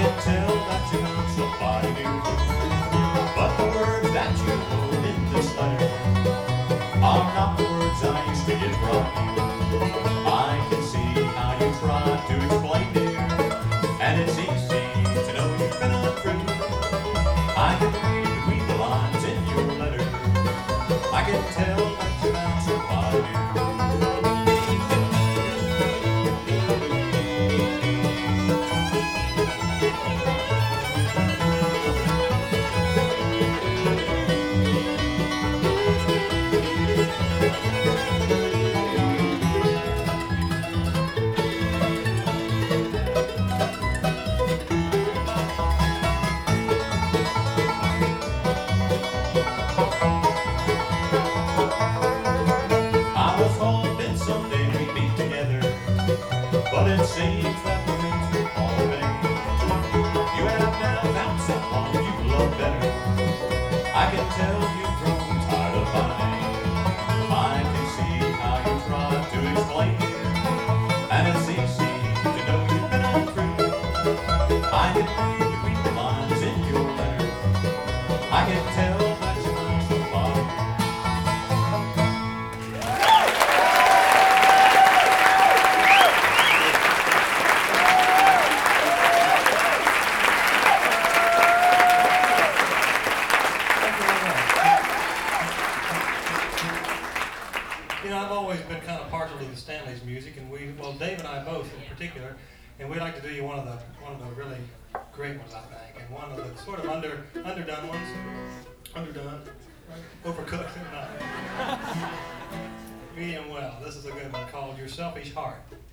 can tell that you're not somebody new, but the words that you wrote in this letter are not the words I used to get from you. I can see how you try to explain, dear, and it's easy to know you've been untrue. I can read between the lines in your letter. I can tell that you're not somebody new. But it seems that the things were all in vain. You have now found someone you love better. I can tell you've grown tired of my name. I can see how you try to explain it, and it's easy to know you've been untrue. I can read between the lines in your letter. I can tell that you're not somebody. You know, I've always been kind of partial to the Stanley's music, and Dave and I both in particular, and we'd like to do you one of the really great ones, I think, and one of the sort of underdone ones, overcooked, no. Medium well. This is a good one called "Your Selfish Heart."